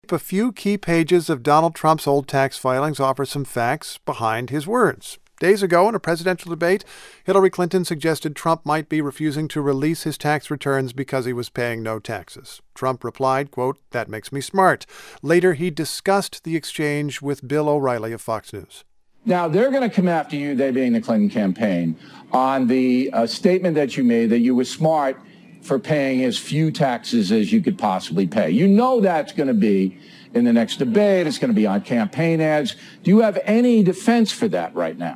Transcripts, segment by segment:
A few key pages of Donald Trump's old tax filings offer some facts behind his words. Days ago, in a presidential debate, Hillary Clinton suggested Trump might be refusing to release his tax returns because he was paying no taxes. Trump replied, quote, "That makes me smart." Later, he discussed the exchange with Bill O'Reilly of Fox News. Now, they're going to come after you, they being the Clinton campaign, on the statement that you made that you were smart for paying as few taxes as you could possibly pay. You know that's going to be in the next debate. It's going to be on campaign ads. Do you have any defense for that right now?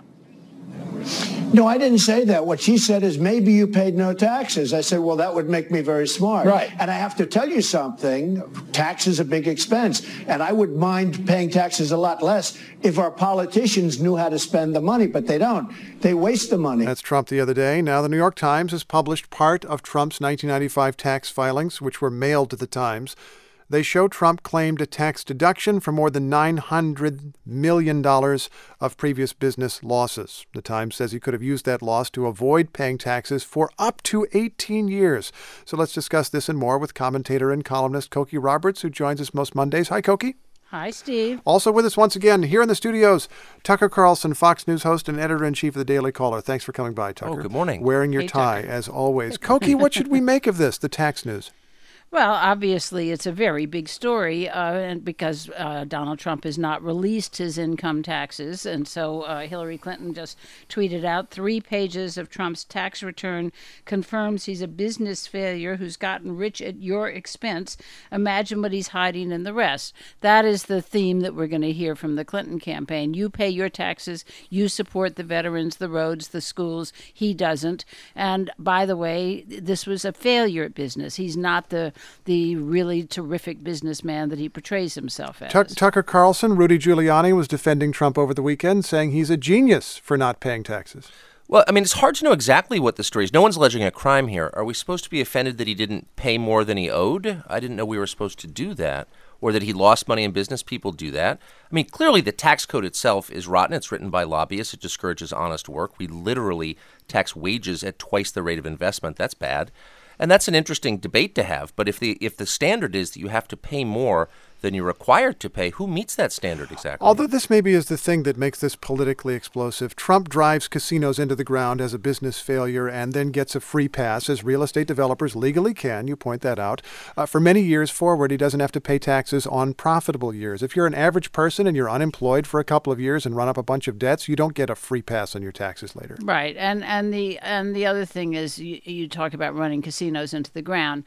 No, I didn't say that. What she said is maybe you paid no taxes. I said, well, that would make me very smart. Right. And I have to tell you something. Tax is a big expense. And I would mind paying taxes a lot less if our politicians knew how to spend the money, but they don't. They waste the money. That's Trump the other day. Now, the New York Times has published part of Trump's 1995 tax filings, which were mailed to the Times. They show Trump claimed a tax deduction for more than $900 million of previous business losses. The Times says he could have used that loss to avoid paying taxes for up to 18 years. So let's discuss this and more with commentator and columnist Cokie Roberts, who joins us most Mondays. Hi, Cokie. Hi, Steve. Also with us once again here in the studios, Tucker Carlson, Fox News host and editor-in-chief of the Daily Caller. Thanks for coming by, Tucker. Oh, good morning. Wearing your tie, Tucker. as always. Cokie, what should we make of this, the tax news? Well, obviously, it's a very big story and because Donald Trump has not released his income taxes. And so Hillary Clinton just tweeted out 3 pages of Trump's tax return confirms he's a business failure who's gotten rich at your expense. Imagine what he's hiding in the rest. That is the theme that we're going to hear from the Clinton campaign. You pay your taxes. You support the veterans, the roads, the schools. He doesn't. And by the way, this was a failure at business. He's not the really terrific businessman that he portrays himself as. Tucker Carlson, Rudy Giuliani was defending Trump over the weekend, saying he's a genius for not paying taxes. Well, I mean, it's hard to know exactly what the story is. No one's alleging a crime here. Are we supposed to be offended that he didn't pay more than he owed? I didn't know we were supposed to do that. Or that he lost money in business. People do that. I mean, clearly the tax code itself is rotten. It's written by lobbyists. It discourages honest work. We literally tax wages at twice the rate of investment. That's bad. And that's an interesting debate to have. But if the standard is that you have to pay more than you're required to pay, who meets that standard exactly? Although this maybe is the thing that makes this politically explosive. Trump drives casinos into the ground as a business failure and then gets a free pass, as real estate developers legally can. You point that out. For many years forward, he doesn't have to pay taxes on profitable years. If you're an average person and you're unemployed for a couple of years and run up a bunch of debts, you don't get a free pass on your taxes later. Right. And the other thing is you talk about running casinos into the ground.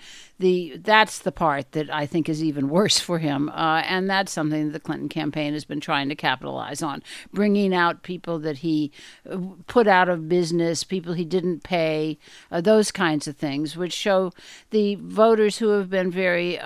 That's the part that I think is even worse for him. And that's something that the Clinton campaign has been trying to capitalize on, bringing out people that he put out of business, people he didn't pay, those kinds of things, which show the voters who have been very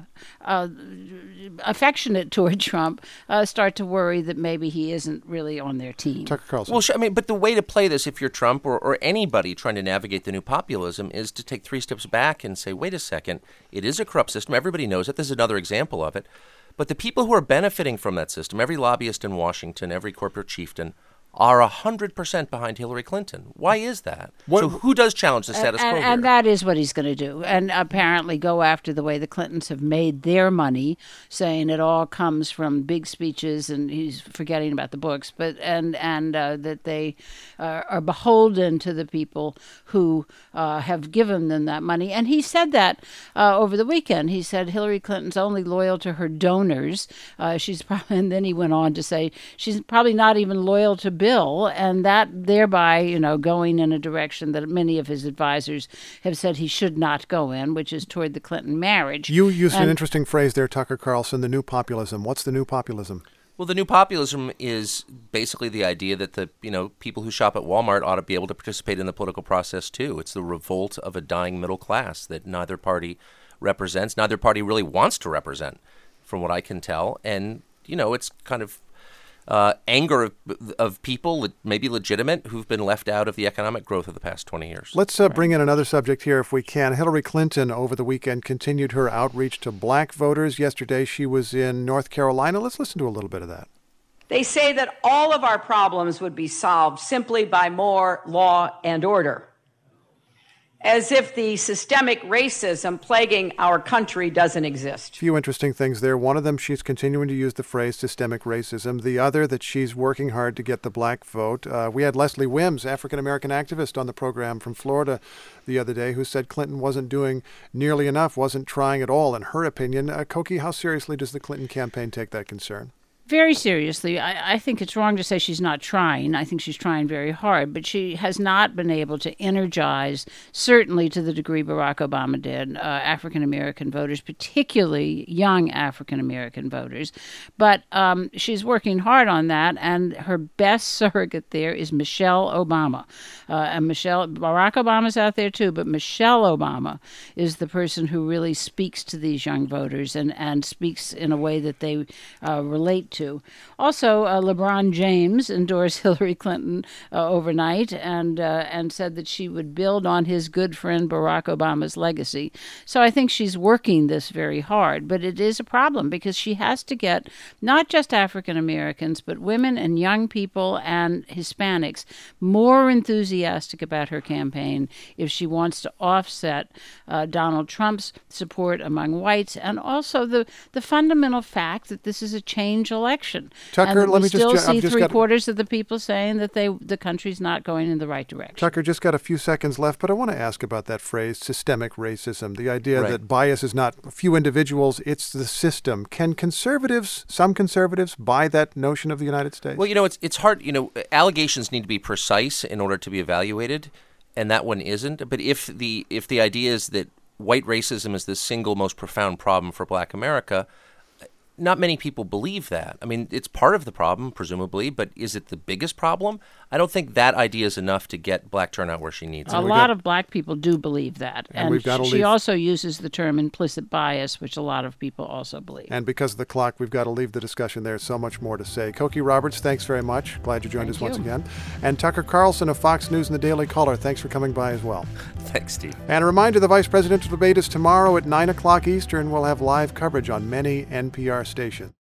affectionate toward Trump start to worry that maybe he isn't really on their team. Tucker Carlson. Well, I mean, but the way to play this, if you're Trump or anybody trying to navigate the new populism, is to take 3 steps back and say, wait a second, it is a corrupt system. Everybody knows it. This is another example of it. But the people who are benefiting from that system, every lobbyist in Washington, every corporate chieftain, are 100% behind Hillary Clinton. Why is that? So who does challenge the status quo here? And that is what he's going to do. And apparently go after the way the Clintons have made their money, saying it all comes from big speeches, and he's forgetting about the books, but and that they are beholden to the people who have given them that money. And he said that over the weekend. He said Hillary Clinton's only loyal to her donors. And then he went on to say she's probably not even loyal to Bill, and that thereby, going in a direction that many of his advisors have said he should not go in, which is toward the Clinton marriage. You used an interesting phrase there, Tucker Carlson, the new populism. What's the new populism? Well, the new populism is basically the idea that the people who shop at Walmart ought to be able to participate in the political process too. It's the revolt of a dying middle class that neither party represents, neither party really wants to represent, from what I can tell. And it's kind of anger of people, maybe legitimate, who've been left out of the economic growth of the past 20 years. Let's bring in another subject here if we can. Hillary Clinton over the weekend continued her outreach to black voters. Yesterday she was in North Carolina. Let's listen to a little bit of that. They say that all of our problems would be solved simply by more law and order. as if the systemic racism plaguing our country doesn't exist. A few interesting things there. One of them, she's continuing to use the phrase systemic racism. The other, that she's working hard to get the black vote. We had Leslie Wims, African-American activist, on the program from Florida the other day, who said Clinton wasn't doing nearly enough, wasn't trying at all, in her opinion. Cokie, how seriously does the Clinton campaign take that concern? Very seriously. I think it's wrong to say she's not trying. I think she's trying very hard, but she has not been able to energize, certainly to the degree Barack Obama did, African-American voters, particularly young African-American voters. But she's working hard on that, and her best surrogate there is Michelle Obama. Barack Obama's out there too, but Michelle Obama is the person who really speaks to these young voters and speaks in a way that they relate to. Also, LeBron James endorsed Hillary Clinton overnight and said that she would build on his good friend Barack Obama's legacy. So I think she's working this very hard, but it is a problem because she has to get not just African Americans, but women and young people and Hispanics more enthusiastic about her campaign if she wants to offset Donald Trump's support among whites, and also the fundamental fact that this is a change election. Tucker, and let me still just see got three-quarters of the people saying that the country's not going in the right direction. Tucker, just got a few seconds left, but I want to ask about that phrase, systemic racism, the idea Right. that bias is not a few individuals, it's the system. Can some conservatives, buy that notion of the United States? Well, it's hard. Allegations need to be precise in order to be evaluated, and that one isn't. But if the idea is that white racism is the single most profound problem for Black America, not many people believe that. I mean, it's part of the problem, presumably, but is it the biggest problem? I don't think that idea is enough to get black turnout where she needs it. A lot of black people do believe that. And we've got to she leave. also uses the term implicit bias, which a lot of people also believe. And because of the clock, we've got to leave the discussion there. So much more to say. Cokie Roberts, thanks very much. Glad you joined us once again. And Tucker Carlson of Fox News and the Daily Caller, thanks for coming by as well. Thanks, Steve. And a reminder, the vice presidential debate is tomorrow at 9 o'clock Eastern. We'll have live coverage on many NPR stations.